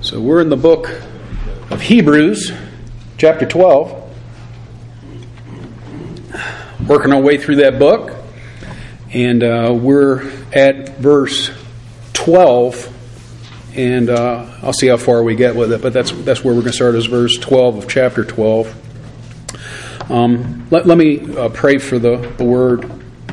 So we're in the book of Hebrews, chapter 12. Working our way through that book. And we're at verse 12. And I'll see how far we get with it. But that's where we're going to start, is verse 12 of chapter 12. Let me pray for the word.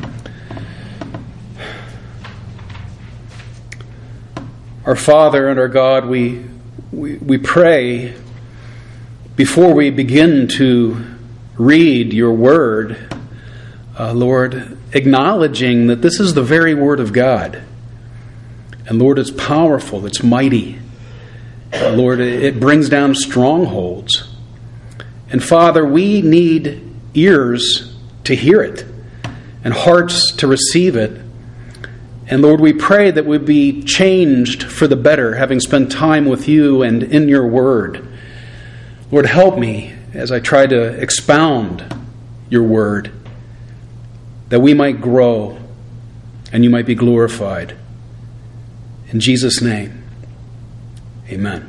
Our Father and our God, we pray before we begin to read your word, Lord, acknowledging that this is the very word of God. And Lord, it's powerful, it's mighty. Lord, it brings down strongholds. And Father, we need ears to hear it and hearts to receive it. And Lord, we pray that we'd be changed for the better, having spent time with you and in your word. Lord, help me as I try to expound your word, that we might grow and you might be glorified. In Jesus' name, amen.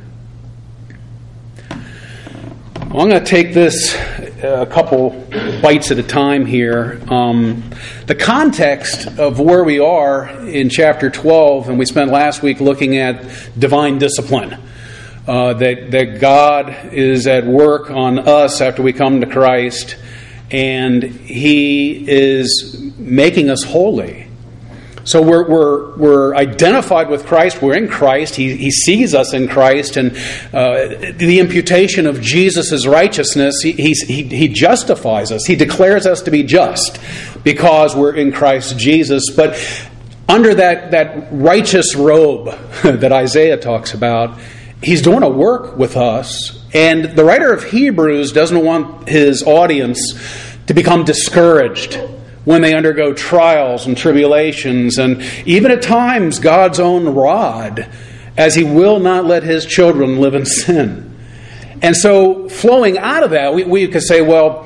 Well, I'm going to take this a couple bites at a time here. The context of where we are in chapter 12, and we spent last week looking at divine discipline, that God is at work on us after we come to Christ, and He is making us holy. So we're identified with Christ. We're in Christ. He sees us in Christ, and the imputation of Jesus' righteousness, He justifies us. He declares us to be just because we're in Christ Jesus. But under that righteous robe that Isaiah talks about, He's doing a work with us. And the writer of Hebrews doesn't want his audience to become discouraged when they undergo trials and tribulations, and even at times God's own rod, as He will not let His children live in sin. And so flowing out of that, we could say, well,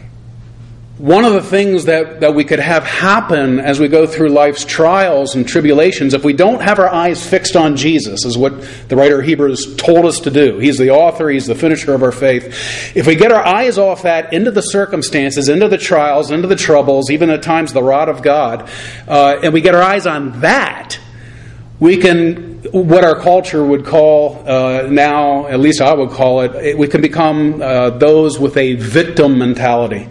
one of the things that we could have happen as we go through life's trials and tribulations, if we don't have our eyes fixed on Jesus, is what the writer of Hebrews told us to do. He's the author, He's the finisher of our faith. If we get our eyes off that into the circumstances, into the trials, into the troubles, even at times the rod of God, and we get our eyes on that, we can, what our culture would call now, at least I would call it, we can become those with a victim mentality.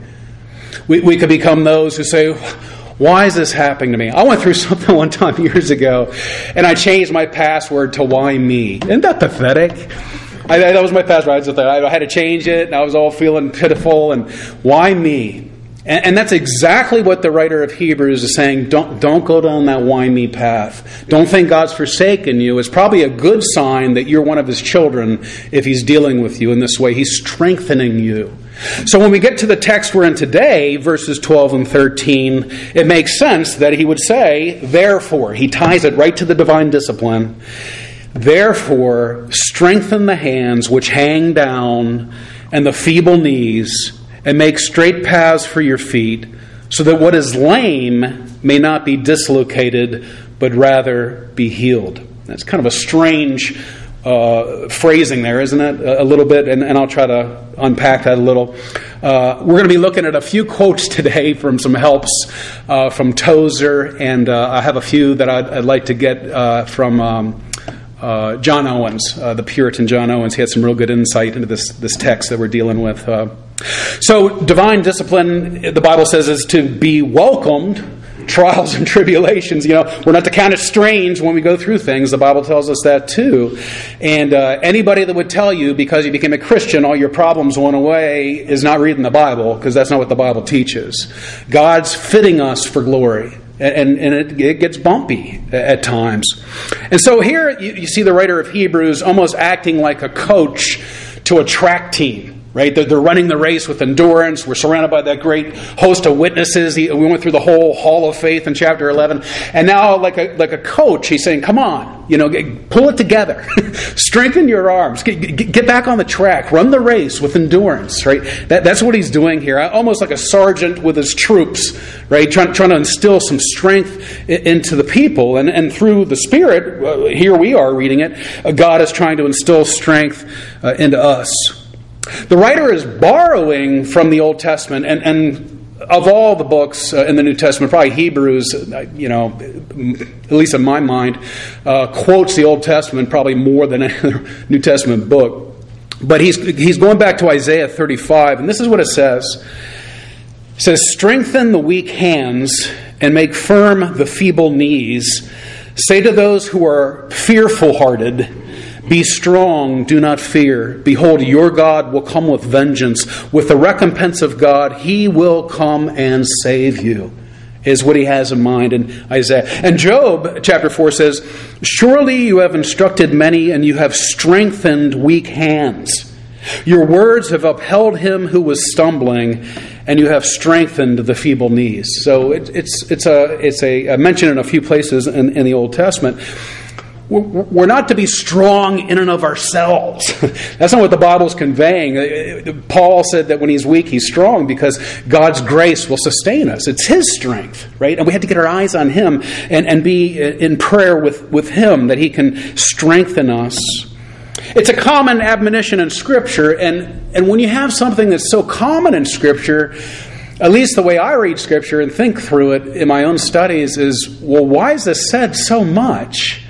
We could become those who say, why is this happening to me? I went through something one time years ago, and I changed my password to why me. Isn't that pathetic? That was my password. I had to change it, and I was all feeling pitiful, and why me? And that's exactly what the writer of Hebrews is saying. Don't go down that why me path. Don't think God's forsaken you. It's probably a good sign that you're one of His children if He's dealing with you in this way. He's strengthening you. So when we get to the text we're in today, verses 12 and 13, it makes sense that he would say, therefore, he ties it right to the divine discipline, therefore, strengthen the hands which hang down and the feeble knees, and make straight paths for your feet, so that what is lame may not be dislocated, but rather be healed. That's kind of a strange phrasing there, isn't it? A little bit, and I'll try to unpack that a little. We're going to be looking at a few quotes today from some helps from Tozer, and I have a few that I'd like to get from John Owens, the Puritan John Owens. He had some real good insight into this text that we're dealing with. So divine discipline, the Bible says, is to be welcomed. Trials and tribulations, we're not to count it strange when we go through things. The Bible tells us that too. And anybody that would tell you because you became a Christian all your problems went away is not reading the Bible, because that's not what the Bible teaches. God's fitting us for glory. And it gets bumpy at times. And so here you see the writer of Hebrews almost acting like a coach to a track team. right? They're running the race with endurance. We're surrounded by that great host of witnesses. We went through the whole hall of faith in chapter 11. And now, like a coach, he's saying, come on, pull it together. Strengthen your arms. Get back on the track. Run the race with endurance, right? That's what he's doing here. Almost like a sergeant with his troops, right? Trying to instill some strength into the people. And through the Spirit, here we are reading it, God is trying to instill strength into us. The writer is borrowing from the Old Testament, and of all the books in the New Testament, probably Hebrews, at least in my mind, quotes the Old Testament probably more than any other New Testament book. But he's going back to Isaiah 35, and this is what it says. It says, "Strengthen the weak hands and make firm the feeble knees. Say to those who are fearful-hearted, be strong, do not fear. Behold, your God will come with vengeance. With the recompense of God, He will come and save you," is what he has in mind in Isaiah. And Job, chapter 4, says, "Surely you have instructed many, and you have strengthened weak hands. Your words have upheld him who was stumbling, and you have strengthened the feeble knees." So it's a mention in a few places in the Old Testament. We're not to be strong in and of ourselves. That's not what the Bible's conveying. Paul said that when he's weak, he's strong because God's grace will sustain us. It's His strength, right? And we have to get our eyes on Him and be in prayer with Him that He can strengthen us. It's a common admonition in Scripture, and when you have something that's so common in Scripture, at least the way I read Scripture and think through it in my own studies is, well, why is this said so much?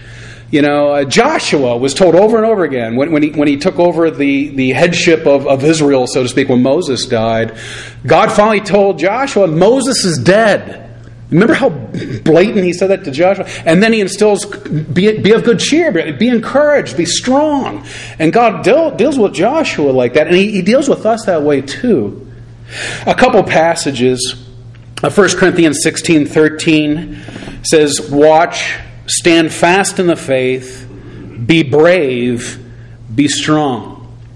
Joshua was told over and over again when he took over the headship of Israel, so to speak, when Moses died. God finally told Joshua, Moses is dead. Remember how blatant he said that to Joshua? And then he instills, be of good cheer, be encouraged, be strong. And God deals with Joshua like that, and he deals with us that way too. A couple passages. 1 Corinthians 16:13 says, "Watch, stand fast in the faith, be brave, be strong."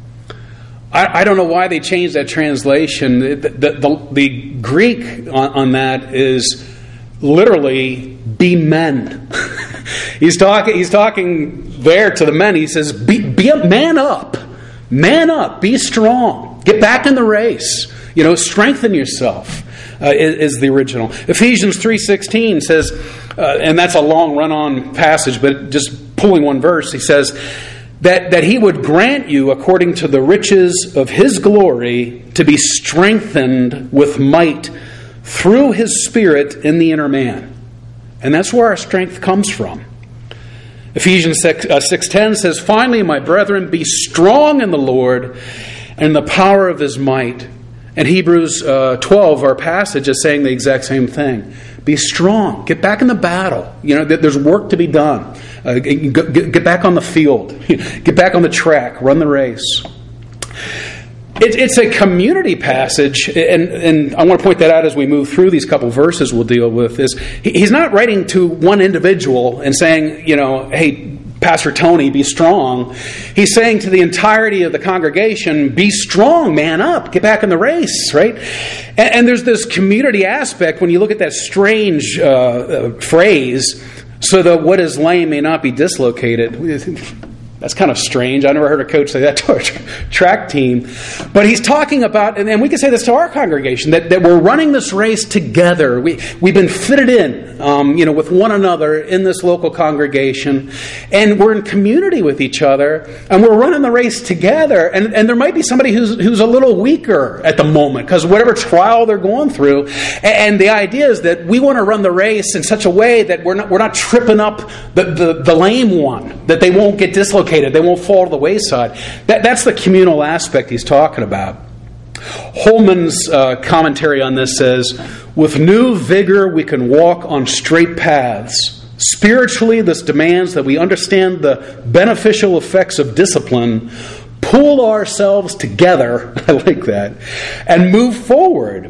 I don't know why they changed that translation. The Greek on that is literally "be men." He's talking there to the men. He says, "Be a man up, be strong, get back in the race. Strengthen yourself." Is the original. Ephesians 3:16 says, and that's a long run-on passage, but just pulling one verse, he says that He would grant you, according to the riches of His glory, to be strengthened with might through His Spirit in the inner man. And that's where our strength comes from. Ephesians 6:10 says, "Finally, my brethren, be strong in the Lord and in the power of His might." And Hebrews 12, our passage, is saying the exact same thing. Be strong. Get back in the battle. There's work to be done. Get back on the field. Get back on the track. Run the race. It's a community passage, and I want to point that out as we move through these couple verses we'll deal with. He's not writing to one individual and saying, hey, Pastor Tony, be strong. He's saying to the entirety of the congregation, be strong, man up, get back in the race, right? And there's this community aspect when you look at that strange phrase, so that what is lame may not be dislocated. That's kind of strange. I never heard a coach say that to a track team. But he's talking about, and we can say this to our congregation, that we're running this race together. We've been fitted in, with one another in this local congregation. And we're in community with each other. And we're running the race together. And there might be somebody who's a little weaker at the moment because whatever trial they're going through. And the idea is that we want to run the race in such a way that we're not tripping up the lame one, that they won't get dislocated. They won't fall to the wayside. That's the communal aspect he's talking about. Holman's commentary on this says, with new vigor we can walk on straight paths. Spiritually, this demands that we understand the beneficial effects of discipline, pull ourselves together, I like that, and move forward.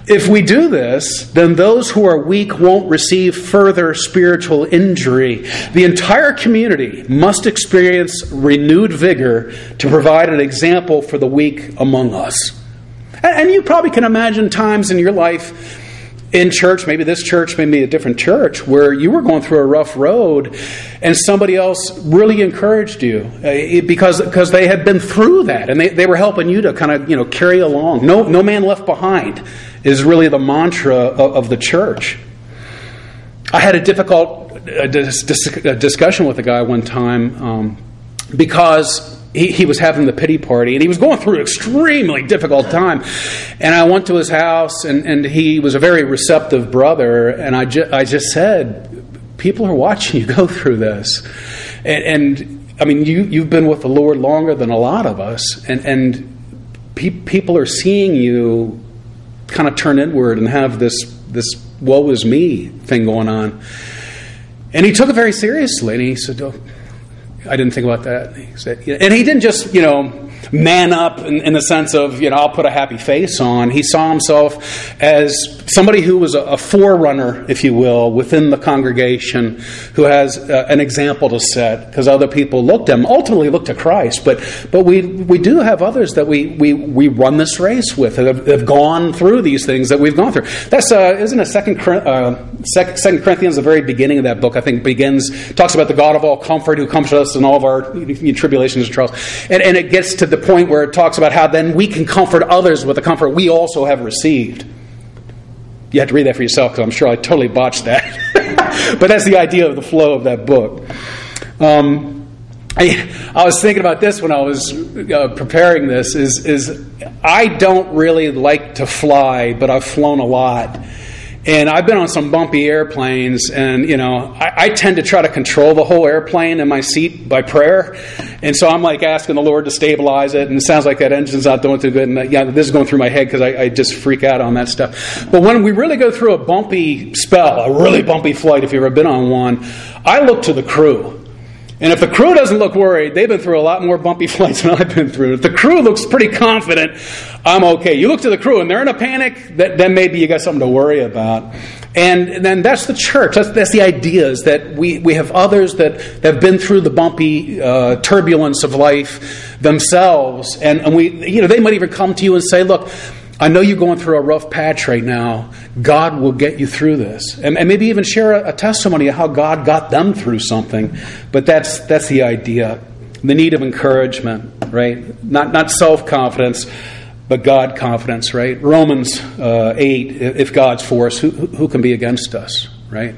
If we do this, then those who are weak won't receive further spiritual injury. The entire community must experience renewed vigor to provide an example for the weak among us. And you probably can imagine times in your life in church, maybe this church, maybe a different church, where you were going through a rough road and somebody else really encouraged you because they had been through that and they were helping you to kind of carry along. No man left behind is really the mantra of the church. I had a difficult discussion with a guy one time because he was having the pity party, and he was going through an extremely difficult time. And I went to his house, and he was a very receptive brother, and I just said, people are watching you go through this. And I mean, you've been with the Lord longer than a lot of us, and people are seeing you kind of turn inward and have this woe is me thing going on. And he took it very seriously, and he said, "Oh, I didn't think about that." He said, and he didn't just, man up in the sense of, I'll put a happy face on. He saw himself as somebody who was a forerunner, if you will, within the congregation, who has an example to set, because other people ultimately looked to Christ. But we do have others that we run this race with, that have gone through these things that we've gone through. That's isn't it 2 Corinthians, the very beginning of that book, I think talks about the God of all comfort who comforts us in all of our tribulations and trials. And it gets to the point where it talks about how then we can comfort others with the comfort we also have received. You have to read that for yourself, because I'm sure I totally botched that. But that's the idea of the flow of that book. I was thinking about this when I was preparing this, is I don't really like to fly, but I've flown a lot. And I've been on some bumpy airplanes, and, I tend to try to control the whole airplane in my seat by prayer. And so I'm like asking the Lord to stabilize it, and it sounds like that engine's not doing too good. And this is going through my head because I just freak out on that stuff. But when we really go through a bumpy spell, a really bumpy flight, if you've ever been on one, I look to the crew. And if the crew doesn't look worried, they've been through a lot more bumpy flights than I've been through. If the crew looks pretty confident, I'm okay. You look to the crew and they're in a panic, then maybe you got something to worry about. And then that's the church. That's the idea, is that we have others that have been through the bumpy turbulence of life themselves. And we, they might even come to you and say, look, I know you're going through a rough patch right now. God will get you through this. And maybe even share a testimony of how God got them through something. But that's the idea. The need of encouragement, right? Not self-confidence, but God confidence, right? Romans 8, if God's for us, who can be against us, right?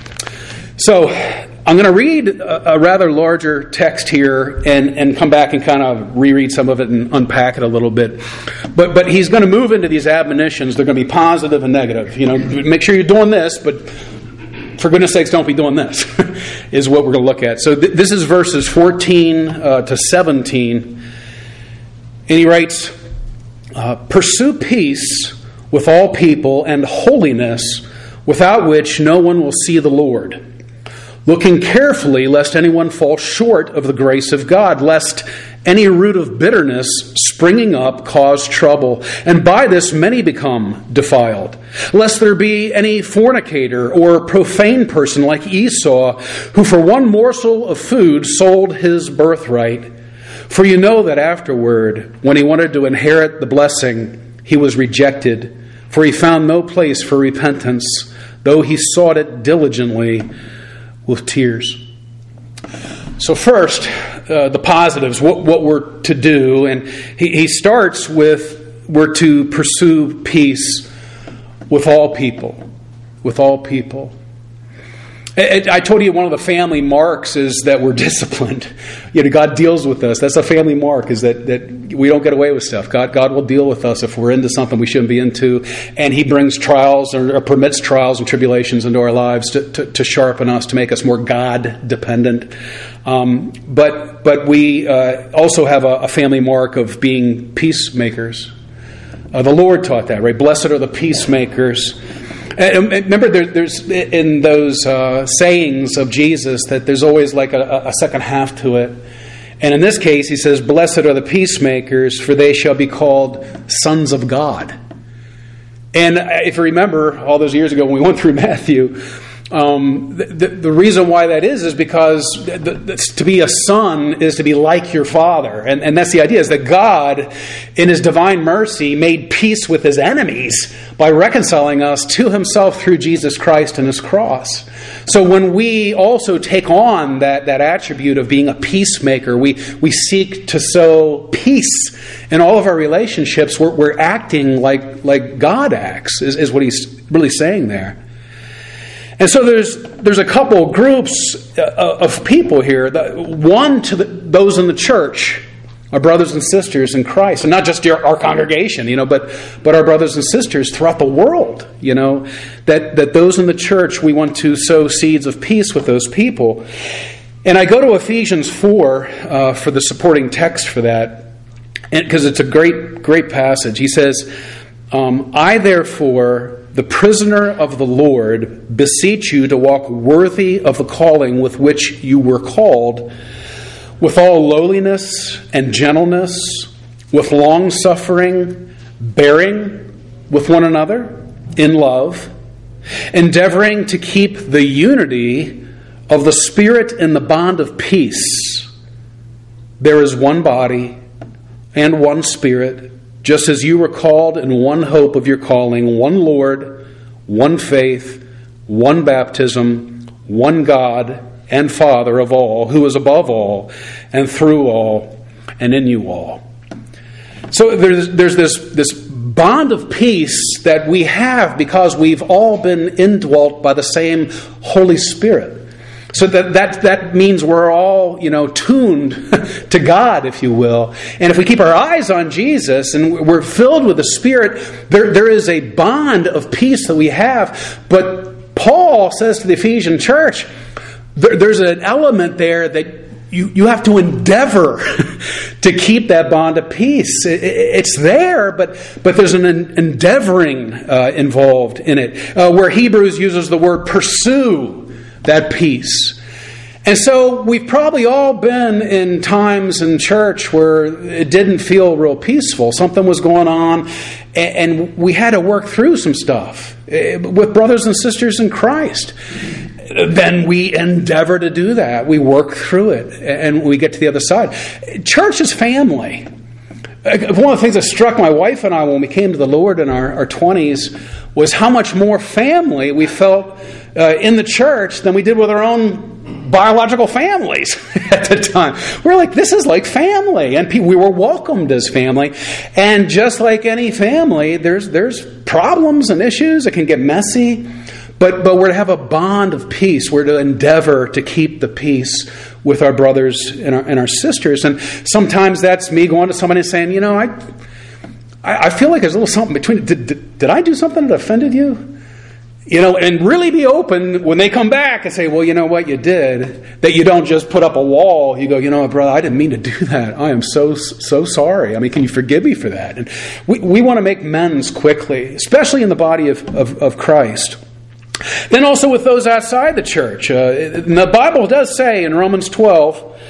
So I'm going to read a rather larger text here and come back and kind of reread some of it and unpack it a little bit. But he's going to move into these admonitions. They're going to be positive and negative. Make sure you're doing this, but for goodness sakes, don't be doing this, is what we're going to look at. So this is verses 14 to 17. And he writes, "Pursue peace with all people and holiness, without which no one will see the Lord. Looking carefully lest anyone fall short of the grace of God, lest any root of bitterness springing up cause trouble, and by this many become defiled. Lest there be any fornicator or profane person like Esau, who for one morsel of food sold his birthright. For you know that afterward, when he wanted to inherit the blessing, he was rejected, for he found no place for repentance, though he sought it diligently with tears." So first, the positives, what we're to do. And he starts with, we're to pursue peace with all people. With all people. I told you one of the family marks is that we're disciplined. God deals with us. That's a family mark, is that we don't get away with stuff. God will deal with us if we're into something we shouldn't be into. And he brings trials or permits trials and tribulations into our lives to sharpen us, to make us more God-dependent. But we also have a family mark of being peacemakers. The Lord taught that, right? Blessed are the peacemakers. And remember, there's in those sayings of Jesus that there's always like a second half to it. And in this case, he says, "Blessed are the peacemakers, for they shall be called sons of God." And if you remember all those years ago when we went through Matthew, the reason why that is because to be a son is to be like your Father. And that's the idea, is that God, in His divine mercy, made peace with His enemies by reconciling us to Himself through Jesus Christ and His cross. So when we also take on that attribute of being a peacemaker, we seek to sow peace in all of our relationships. We're acting like God acts, is what He's really saying there. And so there's a couple groups of people here. One to those in the church, our brothers and sisters in Christ, and not just our congregation, but our brothers and sisters throughout the world. That those in the church, we want to sow seeds of peace with those people. And I go to Ephesians 4 for the supporting text for that, because it's a great passage. He says, "I therefore, the prisoner of the Lord, beseech you to walk worthy of the calling with which you were called, with all lowliness and gentleness, with long-suffering, bearing with one another in love, endeavoring to keep the unity of the Spirit in the bond of peace. There is one body and one Spirit, just as you were called in one hope of your calling, one Lord, one faith, one baptism, one God and Father of all, who is above all, and through all, and in you all." So there's this bond of peace that we have because we've all been indwelt by the same Holy Spirit. So that means we're all, tuned to God, if you will. And if we keep our eyes on Jesus and we're filled with the Spirit, there is a bond of peace that we have. But Paul says to the Ephesian church, there's an element there that you have to endeavor to keep that bond of peace. It's there, but there's an endeavoring involved in it. Where Hebrews uses the word pursue that peace. And so we've probably all been in times in church where it didn't feel real peaceful. Something was going on, and we had to work through some stuff with brothers and sisters in Christ. Then we endeavor to do that. We work through it, and we get to the other side. Church is family. One of the things that struck my wife and I when we came to the Lord in our 20s was how much more family we felt in the church than we did with our own biological families at the time. We're like, this is like family, and we were welcomed as family. And just like any family, there's problems and issues. It can get messy, but we're to have a bond of peace. We're to endeavor to keep the peace with our brothers and our sisters. And sometimes that's me going to somebody and saying, I feel like there's a little something between. Did I do something that offended you? And really be open when they come back and say, well, you know what, you did. That you don't just put up a wall. You go, brother, I didn't mean to do that. I am so sorry. I mean, can you forgive me for that? And we want to make amends quickly, especially in the body of Christ. Then also with those outside the church. The Bible does say in Romans 12,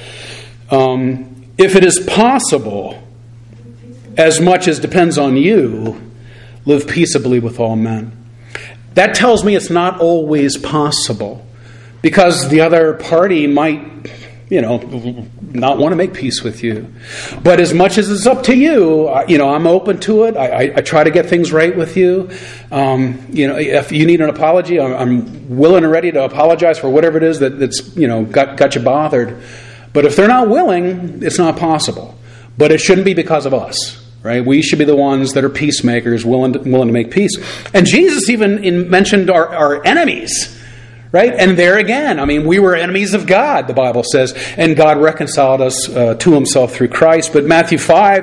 if it is possible, as much as depends on you, live peaceably with all men. That tells me it's not always possible, because the other party might, not want to make peace with you. But as much as it's up to you, I'm open to it. I try to get things right with you. If you need an apology, I'm willing and ready to apologize for whatever it is that's got you bothered. But if they're not willing, it's not possible. But it shouldn't be because of us. Right? We should be the ones that are peacemakers, willing to make peace. And Jesus even mentioned our enemies. Right? And there again, we were enemies of God, the Bible says, and God reconciled us to Himself through Christ. But Matthew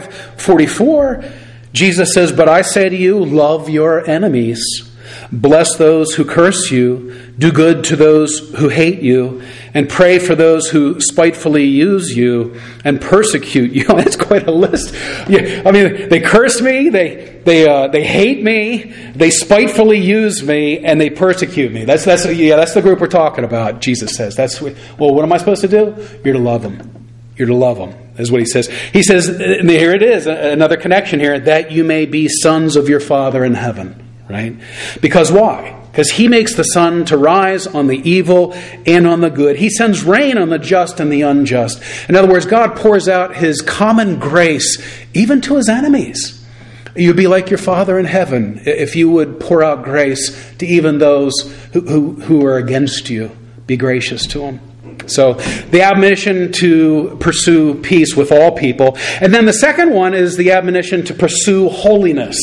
5:44, Jesus says, "But I say to you, love your enemies. Bless those who curse you. Do good to those who hate you. And pray for those who spitefully use you and persecute you." That's quite a list. Yeah, they curse me, they hate me, they spitefully use me, and they persecute me. That's the group we're talking about. Jesus says. What am I supposed to do? You're to love them. You're to love them. Is what He says. He says, and here it is, another connection here, that you may be sons of your Father in heaven. right? Because why? Because he makes the sun to rise on the evil and on the good. He sends rain on the just and the unjust. In other words, God pours out his common grace even to his enemies. You'd be like your Father in heaven if you would pour out grace to even those who are against you. Be gracious to them. So the admonition to pursue peace with all people. And then the second one is the admonition to pursue holiness.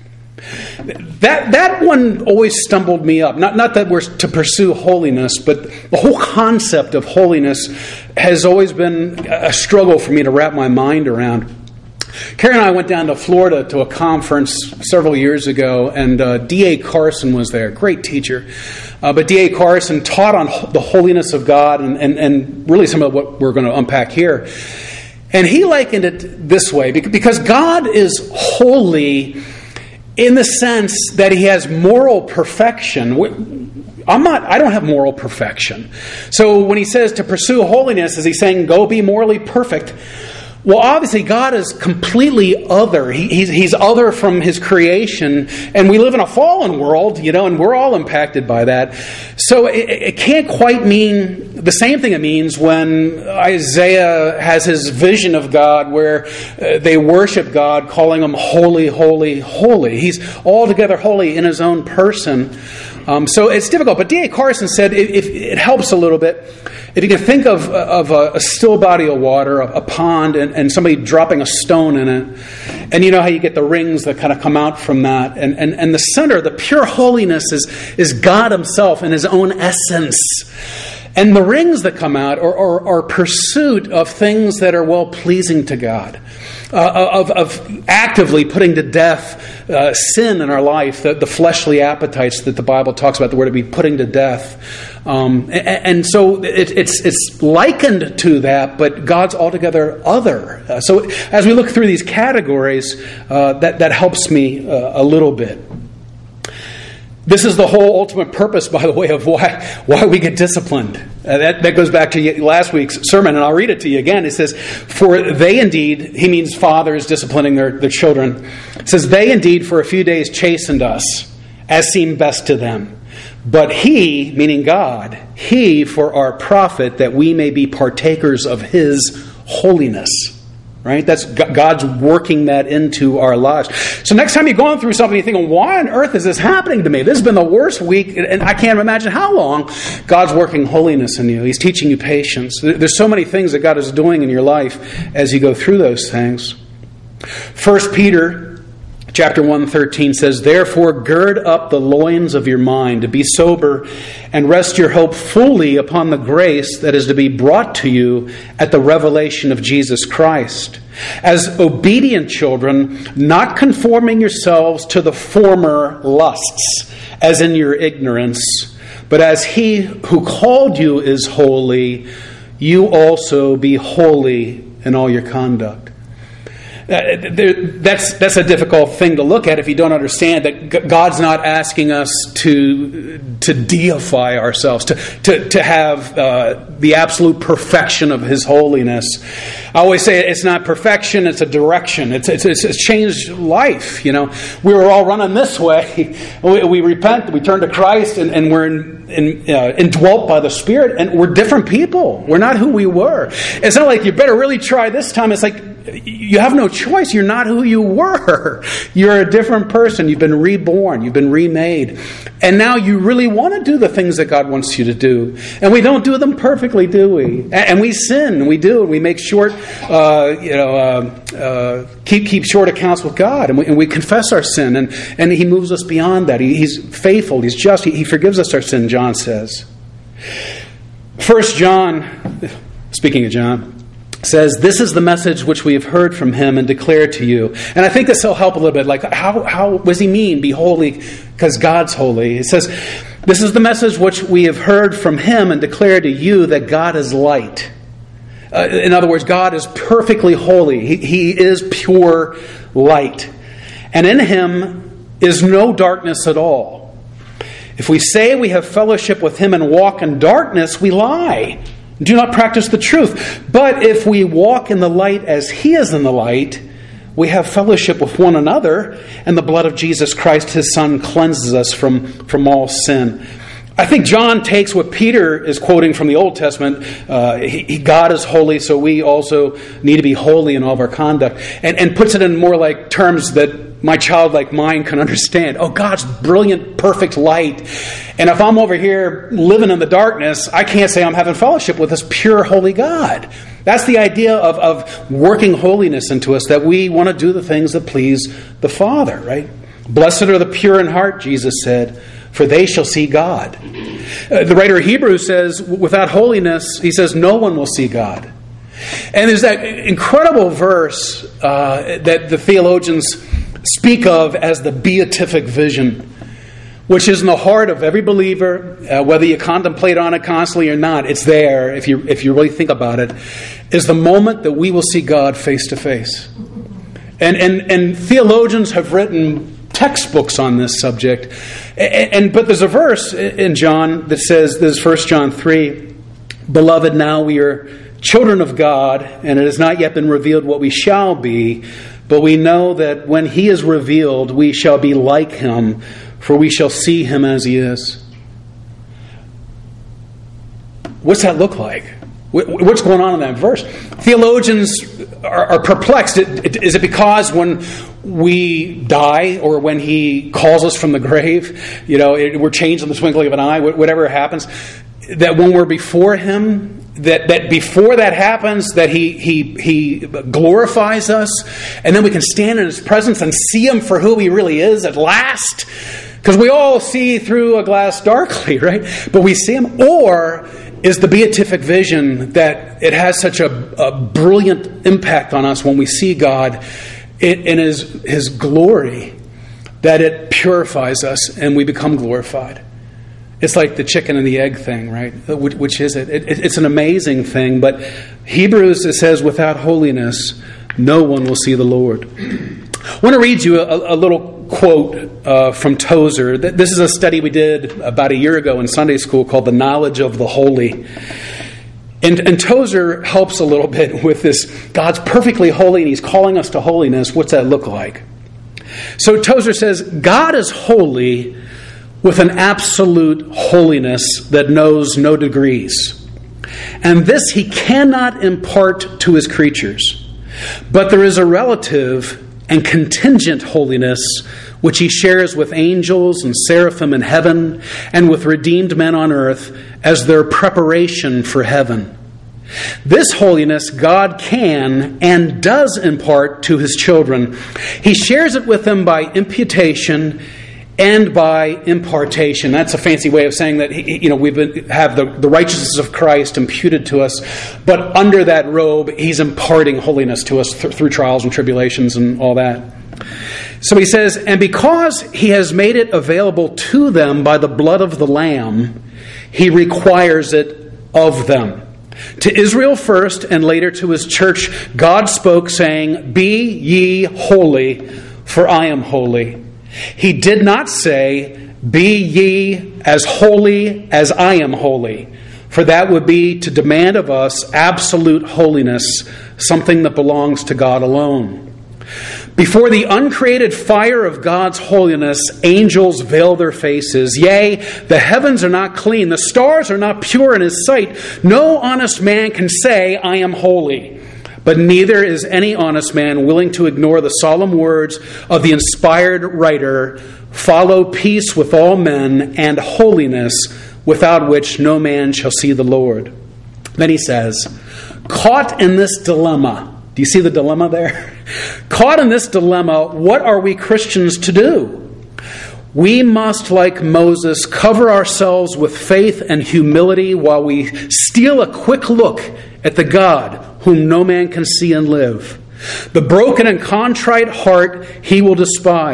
That one always stumbled me up. Not that we're to pursue holiness, but the whole concept of holiness has always been a struggle for me to wrap my mind around. Carrie and I went down to Florida to a conference several years ago, and D.A. Carson was there, great teacher. But D.A. Carson taught on the holiness of God and really some of what we're going to unpack here. And he likened it this way, because God is holy in the sense that he has moral perfection. I don't have moral perfection. So when he says to pursue holiness, is he saying go be morally perfect? Well, obviously God is completely other. He's other from his creation, and we live in a fallen world, and we're all impacted by that. So it can't quite mean the same thing it means when Isaiah has his vision of God where they worship God, calling him holy, holy, holy. He's altogether holy in his own person. So it's difficult. But D.A. Carson said if it helps a little bit if you can think of a still body of water, a pond, and somebody dropping a stone in it, and you know how you get the rings that kind of come out from that, and the center, the pure holiness is God himself in his own essence. And the rings that come out are pursuit of things that are well-pleasing to God, of actively putting to death sin in our life, the fleshly appetites that the Bible talks about, the word to be putting to death. And so it's likened to that, but God's altogether other. So as we look through these categories, that helps me a little bit. This is the whole ultimate purpose, by the way, of why we get disciplined. That goes back to last week's sermon, and I'll read it to you again. It says, for they indeed, he means fathers disciplining their children. It says, they indeed for a few days chastened us, as seemed best to them. But he, meaning God, he for our profit, that we may be partakers of his holiness. Right? That's God's working that into our lives. So next time you're going through something, you're thinking, why on earth is this happening to me? This has been the worst week, and I can't imagine how long. God's working holiness in you. He's teaching you patience. There's so many things that God is doing in your life as you go through those things. 1 Peter Chapter 1:13 says, therefore gird up the loins of your mind, to be sober, and rest your hope fully upon the grace that is to be brought to you at the revelation of Jesus Christ. As obedient children, not conforming yourselves to the former lusts, as in your ignorance, but as he who called you is holy, you also be holy in all your conduct. That's a difficult thing to look at if you don't understand that God's not asking us to deify ourselves, to have the absolute perfection of his holiness. I always say it's not perfection, it's a direction. It's changed life. We were all running this way. We repent, we turn to Christ, and we're indwelt by the Spirit, and we're different people. We're not who we were. It's not like you better really try this time. It's like you have no choice. You're not who you were. You're a different person. You've been reborn. You've been remade. And now you really want to do the things that God wants you to do. And we don't do them perfectly, do we? And we sin. We do. We make keep short accounts with God. And we confess our sin. And he moves us beyond that. He's faithful. He's just. He forgives us our sin, John says. 1 John, speaking of John, says, this is the message which we have heard from him and declared to you. And I think this will help a little bit. Like, how does he mean, be holy, because God's holy? It says, this is the message which we have heard from him and declared to you, that God is light. In other words, God is perfectly holy. He is pure light. And in him is no darkness at all. If we say we have fellowship with him and walk in darkness, we lie. Do not practice the truth. But if we walk in the light as he is in the light, we have fellowship with one another, and the blood of Jesus Christ, his Son, cleanses us from all sin. I think John takes what Peter is quoting from the Old Testament. God is holy, so we also need to be holy in all of our conduct, and puts it in more like terms that my childlike mind can understand. Oh, God's brilliant, perfect light. And if I'm over here living in the darkness, I can't say I'm having fellowship with this pure, holy God. That's the idea of working holiness into us, that we want to do the things that please the Father, right? Blessed are the pure in heart, Jesus said, for they shall see God. The writer of Hebrews says, without holiness, he says, no one will see God. And there's that incredible verse that the theologians speak of as the beatific vision, which is in the heart of every believer, whether you contemplate on it constantly or not. It's there, if you really think about it, is the moment that we will see God face to face. And theologians have written textbooks on this subject. But there's a verse in John that says, this is 1 John 3, Beloved, now we are children of God, and it has not yet been revealed what we shall be, but we know that when he is revealed, we shall be like him, for we shall see him as he is. What's that look like? What's going on in that verse? Theologians are perplexed. Is it because when we die or when he calls us from the grave, we're changed in the twinkling of an eye, whatever happens, that when we're before him, that before that happens, that he glorifies us, and then we can stand in his presence and see him for who he really is at last? Because we all see through a glass darkly, right? But we see him. Or is the beatific vision that it has such a brilliant impact on us when we see God in his glory that it purifies us and we become glorified? It's like the chicken and the egg thing, right? Which is it? It's an amazing thing. But Hebrews, it says, without holiness, no one will see the Lord. I want to read you a little quote from Tozer. This is a study we did about a year ago in Sunday school called The Knowledge of the Holy. And Tozer helps a little bit with this. God's perfectly holy and he's calling us to holiness. What's that look like? So Tozer says, God is holy with an absolute holiness that knows no degrees. And this he cannot impart to his creatures. But there is a relative and contingent holiness which he shares with angels and seraphim in heaven and with redeemed men on earth as their preparation for heaven. This holiness God can and does impart to his children. He shares it with them by imputation and by impartation. That's a fancy way of saying that we have the righteousness of Christ imputed to us, but under that robe, he's imparting holiness to us through trials and tribulations and all that. So he says, and because he has made it available to them by the blood of the Lamb, he requires it of them. To Israel first and later to his church, God spoke saying, Be ye holy, for I am holy. He did not say, Be ye as holy as I am holy, for that would be to demand of us absolute holiness, something that belongs to God alone. Before the uncreated fire of God's holiness, angels veil their faces. Yea, the heavens are not clean, the stars are not pure in his sight. No honest man can say, I am holy. But neither is any honest man willing to ignore the solemn words of the inspired writer, follow peace with all men and holiness, without which no man shall see the Lord. Then he says, caught in this dilemma. Do you see the dilemma there? Caught in this dilemma, what are we Christians to do? We must, like Moses, cover ourselves with faith and humility while we steal a quick look at the God whom no man can see and live. The broken and contrite heart he will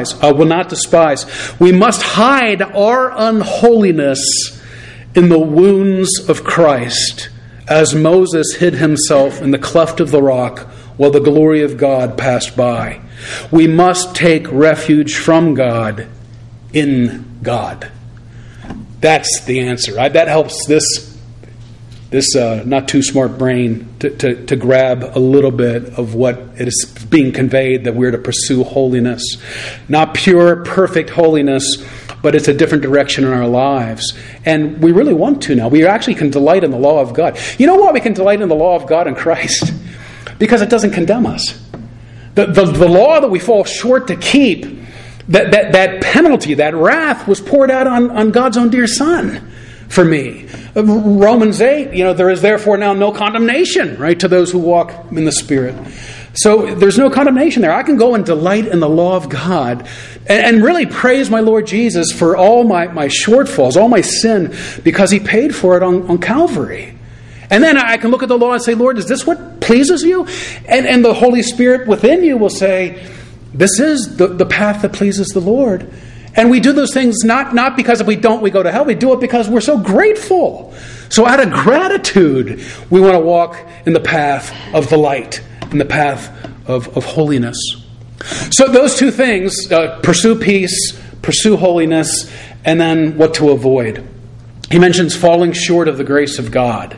not despise. We must hide our unholiness in the wounds of Christ, as Moses hid himself in the cleft of the rock while the glory of God passed by. We must take refuge from God in God. That's the answer. That helps this this not too smart brain to grab a little bit of what it is being conveyed, that we're to pursue holiness. Not pure, perfect holiness, but it's a different direction in our lives. And we really want to now. We actually can delight in the law of God. You know why we can delight in the law of God in Christ? Because it doesn't condemn us. The law that we fall short to keep, that penalty, that wrath was poured out on God's own dear Son for me. Romans 8, there is therefore now no condemnation, right, to those who walk in the Spirit. So there's no condemnation there. I can go and delight in the law of God and really praise my Lord Jesus for all my shortfalls, all my sin, because He paid for it on Calvary. And then I can look at the law and say, Lord, is this what pleases you? And the Holy Spirit within you will say, this is the path that pleases the Lord. And we do those things not because if we don't, we go to hell. We do it because we're so grateful. So out of gratitude, we want to walk in the path of the light, in the path of holiness. So those two things, pursue peace, pursue holiness, and then what to avoid. He mentions falling short of the grace of God.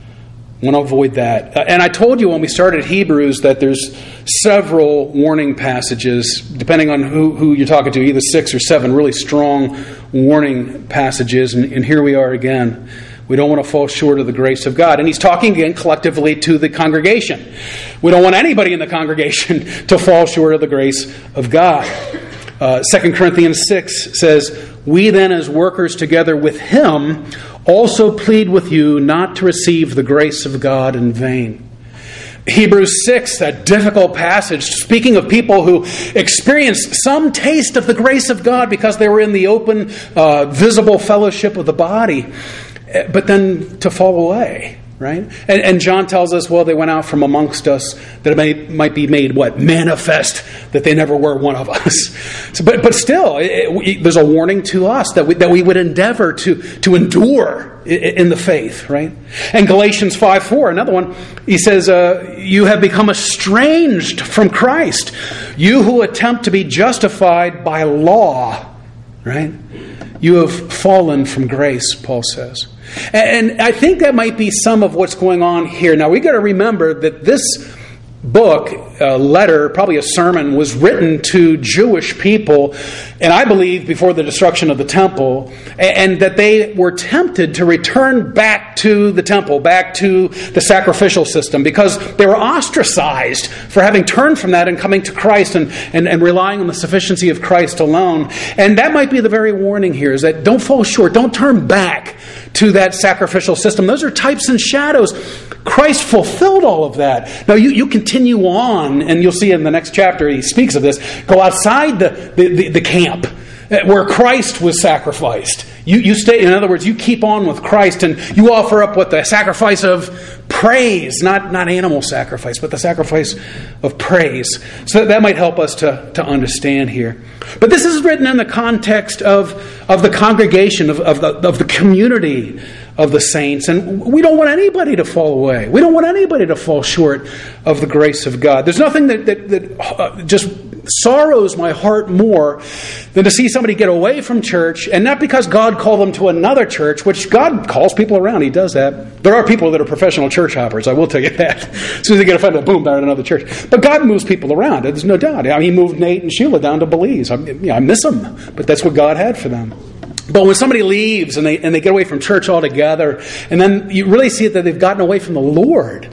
I want to avoid that. And I told you when we started Hebrews that there's several warning passages, depending on who you're talking to, either 6 or 7 really strong warning passages. And here we are again. We don't want to fall short of the grace of God. And he's talking again collectively to the congregation. We don't want anybody in the congregation to fall short of the grace of God. 2 Corinthians 6 says, we then as workers together with Him also plead with you not to receive the grace of God in vain. Hebrews 6, that difficult passage, speaking of people who experienced some taste of the grace of God because they were in the open, visible fellowship of the body, but then to fall away, right? And John tells us, well, they went out from amongst us, that it might be made, manifest that they never were one of us. So, but still, there's a warning to us that we would endeavor to endure in the faith, right? And Galatians 5:4, another one, he says, you have become estranged from Christ, you who attempt to be justified by law, right? You have fallen from grace, Paul says. And I think that might be some of what's going on here. Now, we got to remember that this book, a letter, probably a sermon, was written to Jewish people, and I believe before the destruction of the temple, and that they were tempted to return back to the temple, back to the sacrificial system, because they were ostracized for having turned from that and coming to Christ and relying on the sufficiency of Christ alone. And that might be the very warning here, is that don't fall short, don't turn back to that sacrificial system. Those are types and shadows. Christ fulfilled all of that. Now you continue on, and you'll see in the next chapter he speaks of this. Go outside the camp where Christ was sacrificed. You stay. In other words, you keep on with Christ, and you offer up what the sacrifice of praise, not animal sacrifice, but the sacrifice of praise. So that might help us to understand here. But this is written in the context of the congregation, of the community of the saints. And we don't want anybody to fall away. We don't want anybody to fall short of the grace of God. There's nothing that just sorrows my heart more than to see somebody get away from church, and not because God called them to another church, which God calls people around. He does that. There are people that are professional church hoppers, I will tell you that. As soon as they get offended, boom, they're at another church. But God moves people around, there's no doubt. I mean, He moved Nate and Sheila down to Belize. I miss them, but that's what God had for them. But when somebody leaves and they get away from church altogether, and then you really see that they've gotten away from the Lord.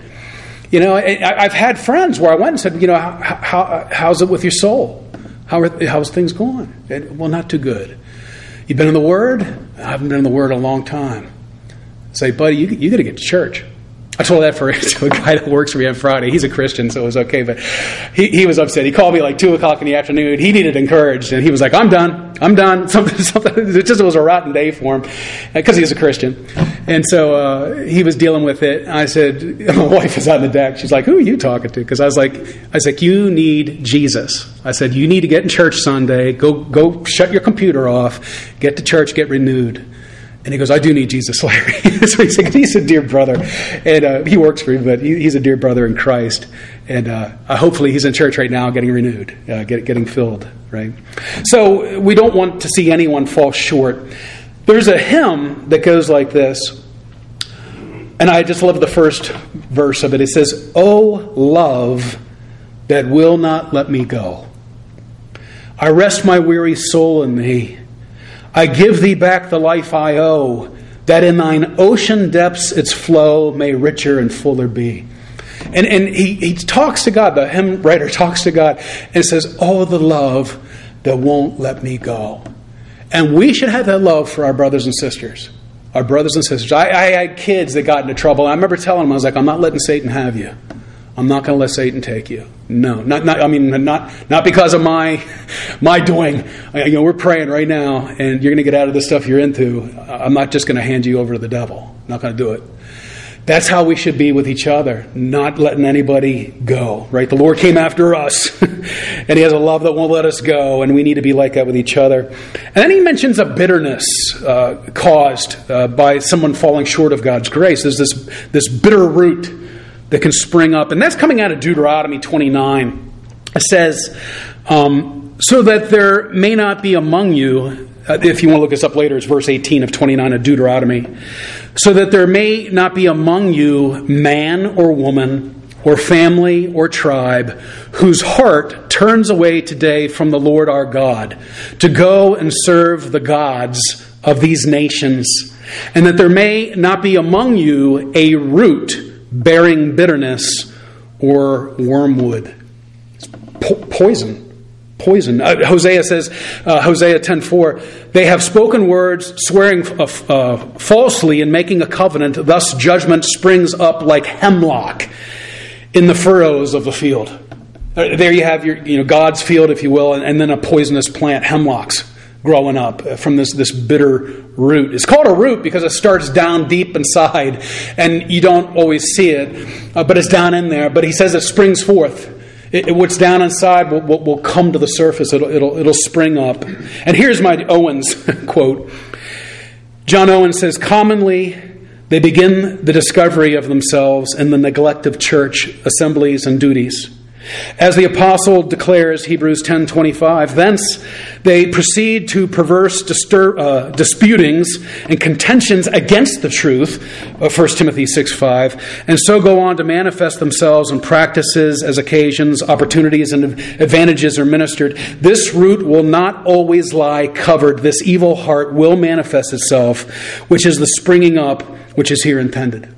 I've had friends where I went and said, how's it with your soul? How's things going? Well, not too good. You've been in the Word? I haven't been in the Word in a long time. I say, buddy, you got to get to church. I told that to a guy that works for me on Friday. He's a Christian, so it was okay. But he was upset. He called me like 2 o'clock in the afternoon. He needed encouraged, and he was like, I'm done. Something. It was a rotten day for him because he's a Christian. And so he was dealing with it. I said, my wife was on the deck. She's like, who are you talking to? Because I was like, you need Jesus. I said, you need to get in church Sunday. Go shut your computer off. Get to church. Get renewed. And he goes, I do need Jesus, Larry. So he's a dear brother. And he works for me, but he's a dear brother in Christ. And hopefully he's in church right now getting renewed, getting filled, right? So we don't want to see anyone fall short. There's a hymn that goes like this. And I just love the first verse of it. It says, "O love that will not let me go. I rest my weary soul in thee. I give thee back the life I owe, that in thine ocean depths its flow may richer and fuller be." And he talks to God, the hymn writer talks to God, and says, "Oh, the love that won't let me go." And we should have that love for our brothers and sisters. Our brothers and sisters. I had kids that got into trouble. I remember telling them, I was like, "I'm not letting Satan have you. I'm not going to let Satan take you." No, not because of my doing. We're praying right now, and you're going to get out of the stuff you're into. I'm not just going to hand you over to the devil. I'm not going to do it. That's how we should be with each other, not letting anybody go, right? The Lord came after us, and He has a love that won't let us go, and we need to be like that with each other. And then He mentions a bitterness caused by someone falling short of God's grace. There's this bitter root that can spring up, and that's coming out of Deuteronomy 29. It says, "So that there may not be among you," if you want to look this up later, it's verse 18 of 29 of Deuteronomy, "so that there may not be among you man or woman or family or tribe whose heart turns away today from the Lord our God to go and serve the gods of these nations, and that there may not be among you a root bearing bitterness or wormwood." It's poison. Hosea says, Hosea 10:4, "They have spoken words, swearing falsely and making a covenant. Thus judgment springs up like hemlock in the furrows of the field." There you have your, God's field, if you will, and then a poisonous plant, hemlocks, growing up from this bitter root. It's called a root because it starts down deep inside, and you don't always see it, but it's down in there. But he says it springs forth. What's down inside will come to the surface. It'll spring up. And here's my Owens quote. John Owen says, "Commonly they begin the discovery of themselves in the neglect of church assemblies and duties. As the apostle declares, Hebrews 10:25, thence they proceed to perverse disputings and contentions against the truth, 1 Timothy 6:5, and so go on to manifest themselves in practices as occasions, opportunities, and advantages are ministered. This root will not always lie covered. This evil heart will manifest itself, which is the springing up, which is here intended."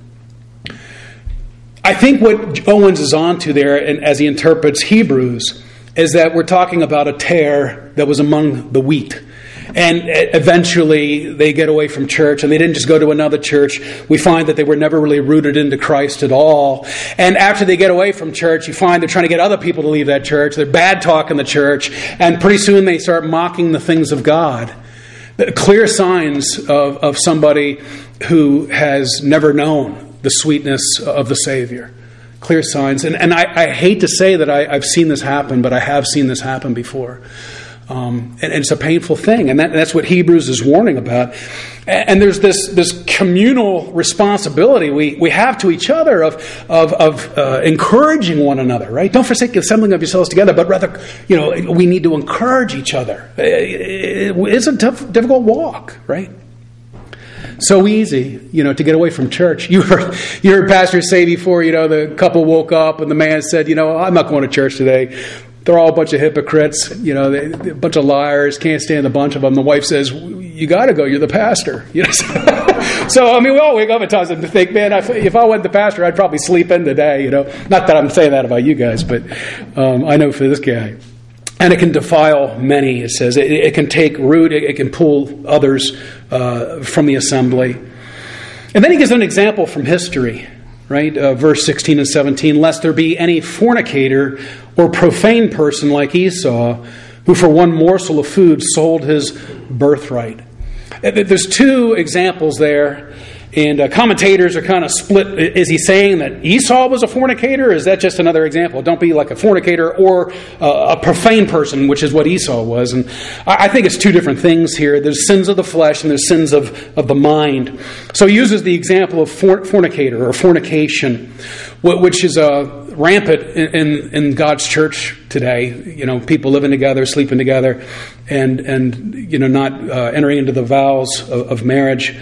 I think what Owens is onto there, and as he interprets Hebrews, is that we're talking about a tare that was among the wheat. And eventually they get away from church, and they didn't just go to another church. We find that they were never really rooted into Christ at all. And after they get away from church, you find they're trying to get other people to leave that church. They're bad talking the church, and pretty soon they start mocking the things of God. Clear signs of somebody who has never known the sweetness of the Savior. Clear signs. And I hate to say that I've seen this happen, but I have seen this happen before. And it's a painful thing. And that's what Hebrews is warning about. And there's this communal responsibility we have to each other of encouraging one another, right? Don't forsake the assembling of yourselves together, but rather, we need to encourage each other. It's a difficult walk, right? So easy, to get away from church. You heard pastors say before, the couple woke up and the man said, "I'm not going to church today. They're all a bunch of hypocrites, a bunch of liars, can't stand a bunch of them." The wife says, "You got to go, you're the pastor." So, we all wake up at times and think, man, if I wasn't the pastor, I'd probably sleep in today, Not that I'm saying that about you guys, but I know for this guy. And it can defile many, it says. It can take root. It can pull others from the assembly. And then he gives an example from history, right? Verse 16 and 17. "Lest there be any fornicator or profane person like Esau, who for one morsel of food sold his birthright." There's two examples there. And commentators are kind of split. Is he saying that Esau was a fornicator? Or is that just another example? Don't be like a fornicator or a profane person, which is what Esau was. And I think it's two different things here. There's sins of the flesh and there's sins of the mind. So he uses the example of fornicator or fornication, which is rampant in God's church today. People living together, sleeping together, and not entering into the vows of marriage.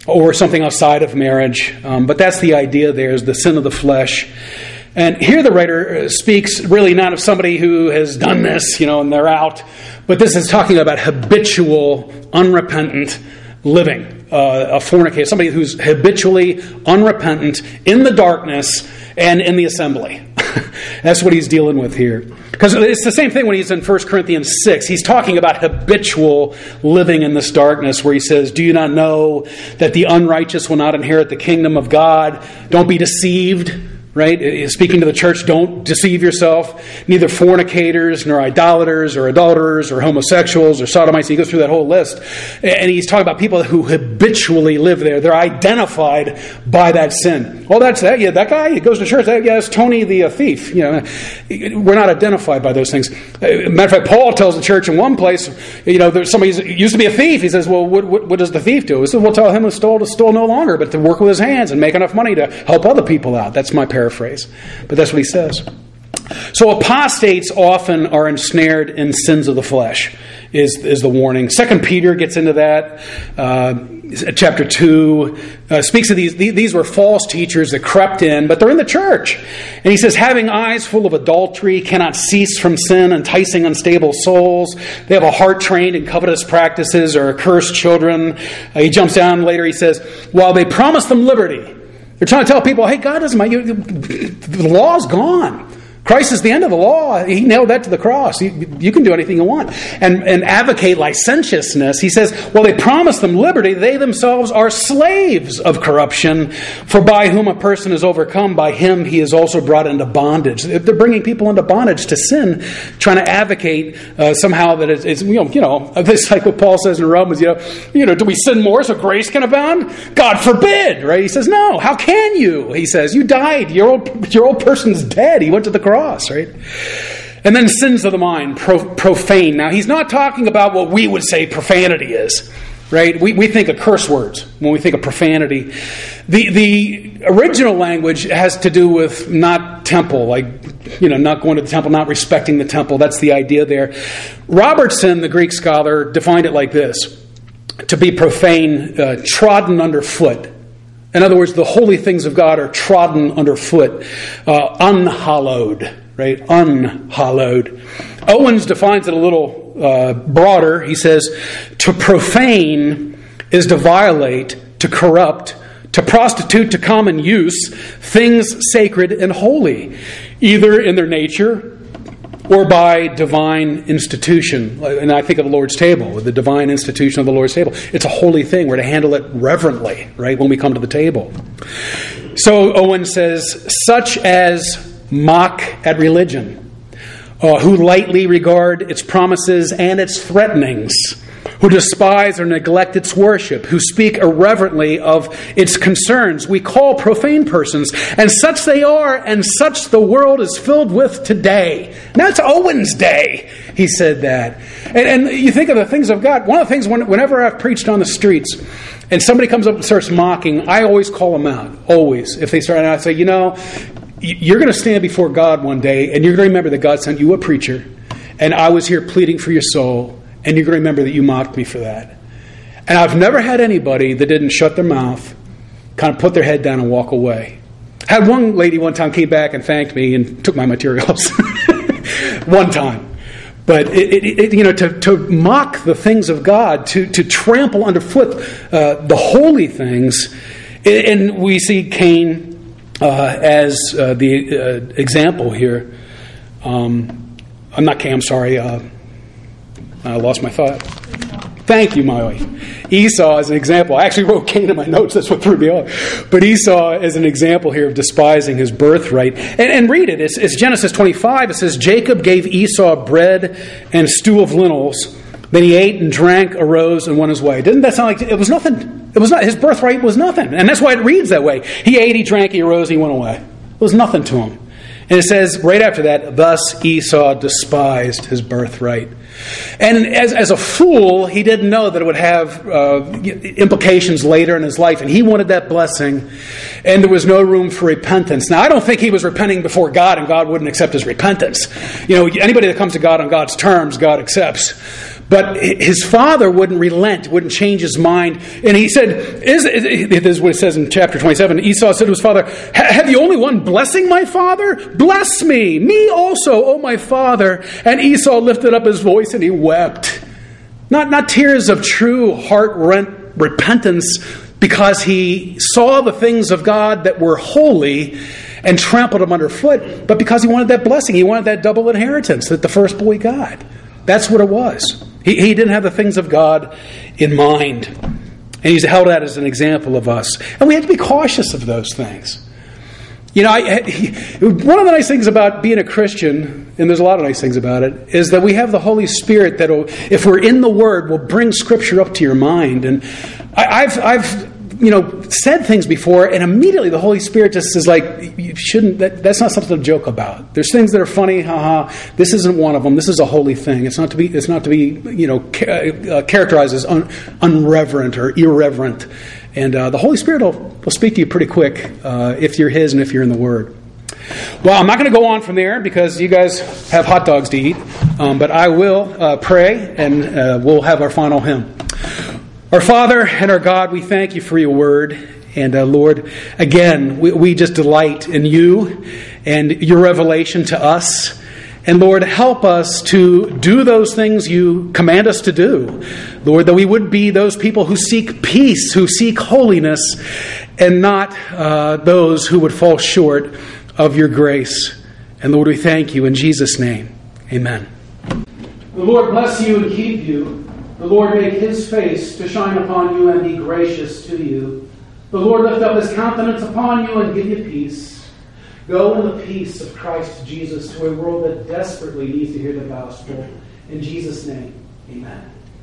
or something outside of marriage. But that's the idea there, is the sin of the flesh. And here the writer speaks really not of somebody who has done this, and they're out, but this is talking about habitual, unrepentant living. A fornicator, somebody who's habitually unrepentant in the darkness and in the assembly. That's what he's dealing with here. Because it's the same thing when he's in 1 Corinthians 6. He's talking about habitual living in this darkness, where he says, do you not know that the unrighteous will not inherit the kingdom of God? Don't be deceived. Right? Speaking to the church, don't deceive yourself. Neither fornicators, nor idolaters, or adulterers, or homosexuals, or sodomites. He goes through that whole list. And he's talking about people who habitually live there. They're identified by that sin. Oh, that's that. Yeah, that guy, he goes to church. Yeah, it's Tony the thief. We're not identified by those things. Matter of fact, Paul tells the church in one place, there's somebody who used to be a thief. He says, well, what does the thief do? He says, we'll tell him who stole to steal no longer, but to work with his hands and make enough money to help other people out. That's my paraphrase, but that's what he says. So apostates often are ensnared in sins of the flesh, is the warning. 2 Peter gets into that. Chapter 2 speaks of these were false teachers that crept in, but they're in the church. And he says, having eyes full of adultery, cannot cease from sin, enticing unstable souls. They have a heart trained in covetous practices, or accursed children. He jumps down later, he says, while they promise them liberty, they're trying to tell people, hey, God doesn't mind. The law's gone. Christ is the end of the law. He nailed that to the cross. You can do anything you want. And advocate licentiousness. He says, well, they promise them liberty. They themselves are slaves of corruption. For by whom a person is overcome, by him he is also brought into bondage. They're bringing people into bondage to sin, trying to advocate somehow that it's it's like what Paul says in Romans, do we sin more so grace can abound? God forbid, right? He says, no, how can you? He says, you died. Your old person's dead. He went to the cross, right? And then sins of the mind, profane. Now, he's not talking about what we would say profanity is, right? We think of curse words when we think of profanity. The original language has to do with not temple, not going to the temple, not respecting the temple. That's the idea there. Robertson, the Greek scholar, defined it like this: to be profane, trodden underfoot. In other words, the holy things of God are trodden underfoot, unhallowed, right? Unhallowed. Owens defines it a little broader. He says, to profane is to violate, to corrupt, to prostitute to common use things sacred and holy, either in their nature or by divine institution. And I think of the Lord's table, the divine institution of the Lord's table. It's a holy thing. We're to handle it reverently, right, when we come to the table. So Owen says, such as mock at religion, who lightly regard its promises and its threatenings, who despise or neglect its worship, who speak irreverently of its concerns, we call profane persons, and such they are, and such the world is filled with today. Now it's Owen's day, he said that. And you think of the things of God. One of the things, whenever I've preached on the streets, and somebody comes up and starts mocking, I always call them out, always. If they start, and I say, you're going to stand before God one day, and you're going to remember that God sent you a preacher, and I was here pleading for your soul, and you're going to remember that you mocked me for that. And I've never had anybody that didn't shut their mouth, kind of put their head down and walk away. I had one lady one time came back and thanked me and took my materials. One time. But to mock the things of God, to trample underfoot the holy things, and we see Cain as the example here. I'm not Cain, I'm sorry. I lost my thought. Thank you, my wife. Esau is an example. I actually wrote Cain in my notes. That's what threw me off. But Esau is an example here of despising his birthright. And read it. It's Genesis 25. It says, Jacob gave Esau bread and stew of lentils. Then he ate and drank, arose, and went his way. Didn't that sound like it was nothing? It was not. His birthright was nothing. And that's why it reads that way. He ate, he drank, he arose, he went away. It was nothing to him. And it says right after that, thus Esau despised his birthright. And as a fool, he didn't know that it would have implications later in his life. And he wanted that blessing. And there was no room for repentance. Now, I don't think he was repenting before God and God wouldn't accept his repentance. Anybody that comes to God on God's terms, God accepts. But his father wouldn't relent, wouldn't change his mind. And he said, this is what it says in chapter 27. Esau said to his father, have you only one blessing, my father? Bless me also, O my father. And Esau lifted up his voice and he wept. Not tears of true heart-rent repentance, because he saw the things of God that were holy and trampled them underfoot, but because he wanted that blessing. He wanted that double inheritance that the first boy got. That's what it was. He didn't have the things of God in mind. And he's held that as an example of us. And we have to be cautious of those things. You know, one of the nice things about being a Christian, and there's a lot of nice things about it, is that we have the Holy Spirit that, if we're in the Word, will bring Scripture up to your mind. And I've said things before, and immediately the Holy Spirit just is like, you shouldn't. That's not something to joke about. There's things that are funny, haha. This isn't one of them. This is a holy thing. It's not to be characterized as unreverent or irreverent. And the Holy Spirit will speak to you pretty quick if you're His and if you're in the Word. Well, I'm not going to go on from there because you guys have hot dogs to eat. But I will pray, and we'll have our final hymn. Our Father and our God, we thank you for your word. And Lord, again, we just delight in you and your revelation to us. And Lord, help us to do those things you command us to do. Lord, that we would be those people who seek peace, who seek holiness, and not those who would fall short of your grace. And Lord, we thank you in Jesus' name. Amen. The Lord bless you and keep you. The Lord make His face to shine upon you and be gracious to you. The Lord lift up His countenance upon you and give you peace. Go in the peace of Christ Jesus to a world that desperately needs to hear the gospel. In Jesus' name, amen.